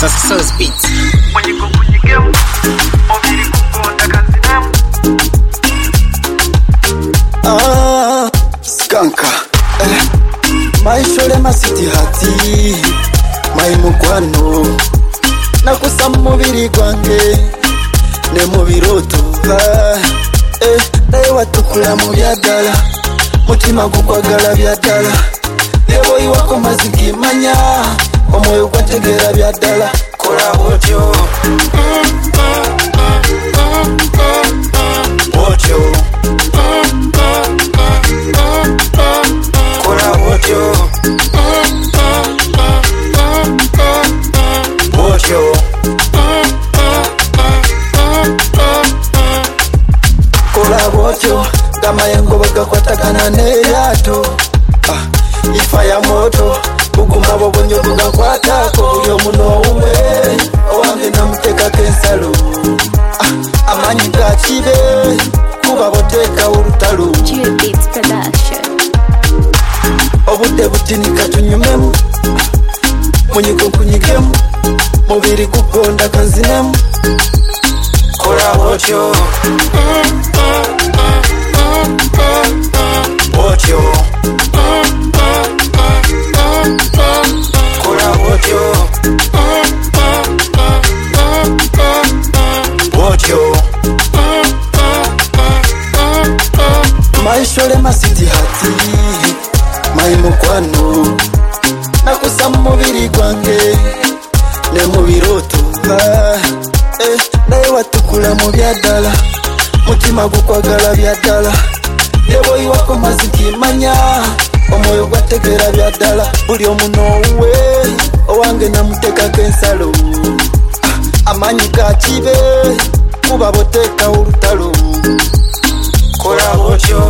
Sauce Beats. Skanka maishole masiti hati maimukwano nakusa mubiri gwange ne mubiroto naye watukula mu byadala mutima gukwagala byadala yeboyi wako mazigimanya omwoyo gwategera byadala kola botyo botyo kola botyo botyo kola botyo gamayengo bagakwatagana neryato ifa ya moto buguma bobonyo bugakwatako buli omuno umwe owange namuteka kensalo amanyi gakibe kuba boteka urutalo Beats Production. obudde butinika tunyumemu munyiko kunyigemu mubiri kugonda kanzinemu kola botyo botyo kola botyo botyo maishole masiti hati maimukwano nakusa mubiri gwange ne mubiroto naye watukula mu byadala mutima gukwagala byadala yeboyi wako mazigimanya omwoyo gwategera byadala buli omuno uwe owange namuteka kensalo amanyi gakibe kuba boteka urutalo kola botyo